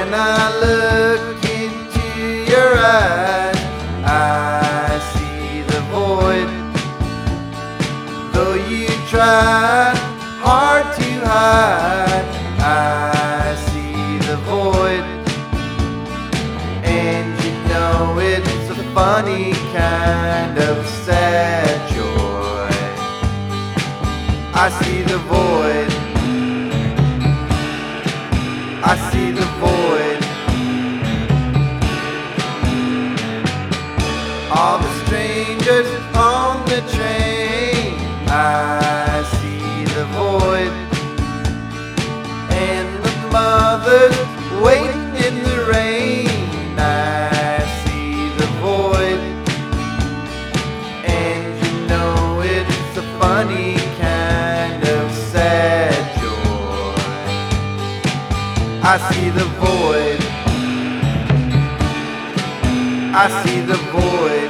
When I look into your eyes, I see the void. Though you try hard to hide, I see the void. And you know it's a funny kind of sad joy. I see the void. I see the void. All the strangers on the train, I see the void. And the mothers waiting in the rain, I see the void. And you know it's a funny kind of sad joy. I see the void. I see the void.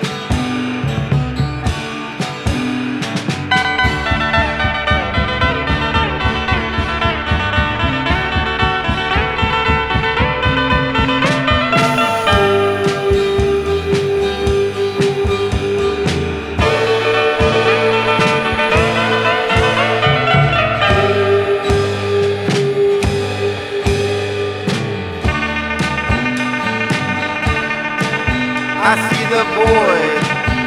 I see the void.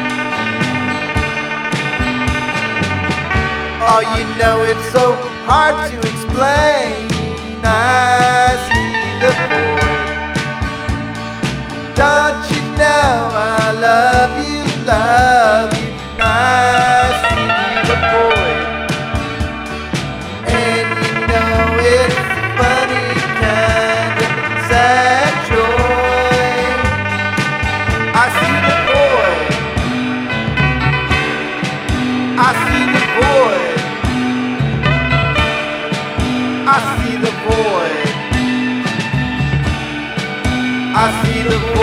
Oh, you know it's so hard to explain. I see the void. Don't you know I love you, love you. I see the void. And you know it's a funny kind of sad joy. I see the void. I see the void. I see the void. I see the void.